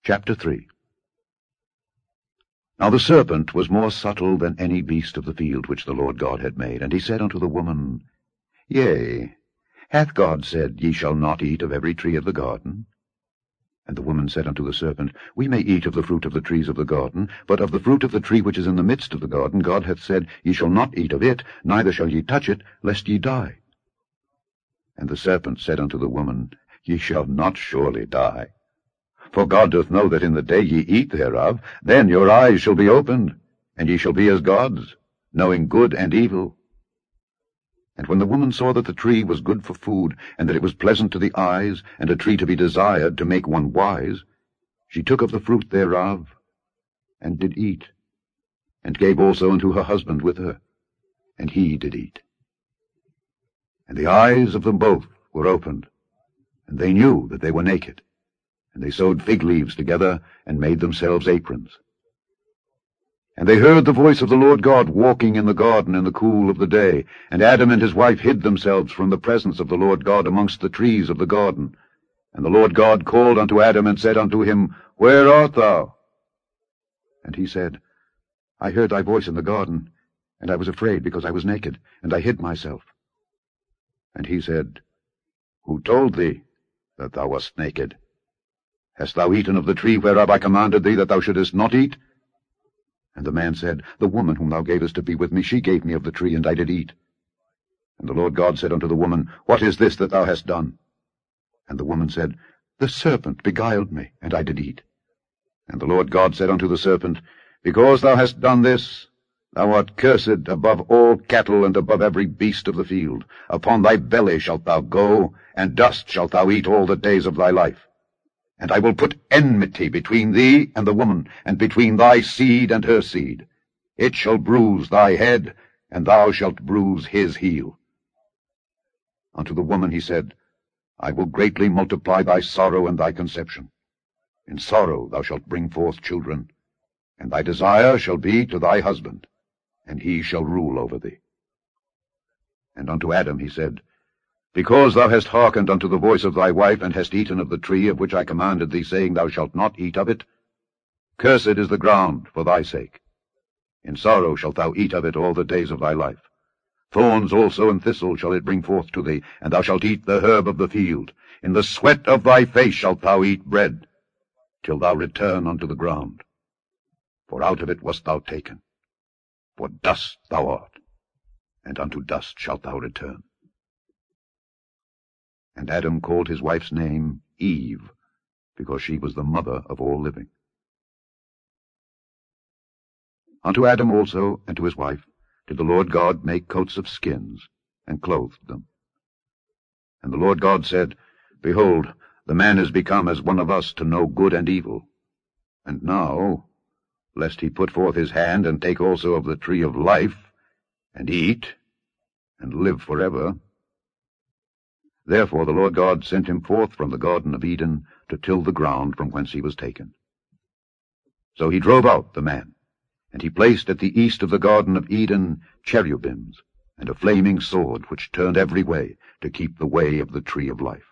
Chapter 3. Now the serpent was more subtle than any beast of the field which the Lord God had made. And he said unto the woman, Yea, hath God said, Ye shall not eat of every tree of the garden? And the woman said unto the serpent, We may eat of the fruit of the trees of the garden, but of the fruit of the tree which is in the midst of the garden God hath said, Ye shall not eat of it, neither shall ye touch it, lest ye die. And the serpent said unto the woman, Ye shall not surely die. For God doth know that in the day ye eat thereof, then your eyes shall be opened, and ye shall be as gods, knowing good and evil. And when the woman saw that the tree was good for food, and that it was pleasant to the eyes, and a tree to be desired to make one wise, she took of the fruit thereof, and did eat, and gave also unto her husband with her, and he did eat. And the eyes of them both were opened, and they knew that they were naked. And they sewed fig leaves together, and made themselves aprons. And they heard the voice of the Lord God walking in the garden in the cool of the day. And Adam and his wife hid themselves from the presence of the Lord God amongst the trees of the garden. And the Lord God called unto Adam, and said unto him, Where art thou? And he said, I heard thy voice in the garden, and I was afraid, because I was naked, and I hid myself. And he said, Who told thee that thou wast naked? Hast thou eaten of the tree whereof I commanded thee that thou shouldest not eat? And the man said, The woman whom thou gavest to be with me, she gave me of the tree, and I did eat. And the Lord God said unto the woman, What is this that thou hast done? And the woman said, The serpent beguiled me, and I did eat. And the Lord God said unto the serpent, Because thou hast done this, thou art cursed above all cattle, and above every beast of the field. Upon thy belly shalt thou go, and dust shalt thou eat all the days of thy life. And I will put enmity between thee and the woman, and between thy seed and her seed. It shall bruise thy head, and thou shalt bruise his heel. Unto the woman he said, I will greatly multiply thy sorrow and thy conception. In sorrow thou shalt bring forth children, and thy desire shall be to thy husband, and he shall rule over thee. And unto Adam he said, Because thou hast hearkened unto the voice of thy wife, and hast eaten of the tree of which I commanded thee, saying, Thou shalt not eat of it, cursed is the ground for thy sake. In sorrow shalt thou eat of it all the days of thy life. Thorns also and thistles shall it bring forth to thee, and thou shalt eat the herb of the field. In the sweat of thy face shalt thou eat bread, till thou return unto the ground. For out of it wast thou taken. For dust thou art, and unto dust shalt thou return. And Adam called his wife's name Eve, because she was the mother of all living. Unto Adam also and to his wife did the Lord God make coats of skins, and clothed them. And the Lord God said, Behold, the man is become as one of us to know good and evil. And now, lest he put forth his hand, and take also of the tree of life, and eat, and live forever. Therefore the Lord God sent him forth from the Garden of Eden to till the ground from whence he was taken. So he drove out the man, and he placed at the east of the Garden of Eden cherubims, and a flaming sword which turned every way, to keep the way of the tree of life.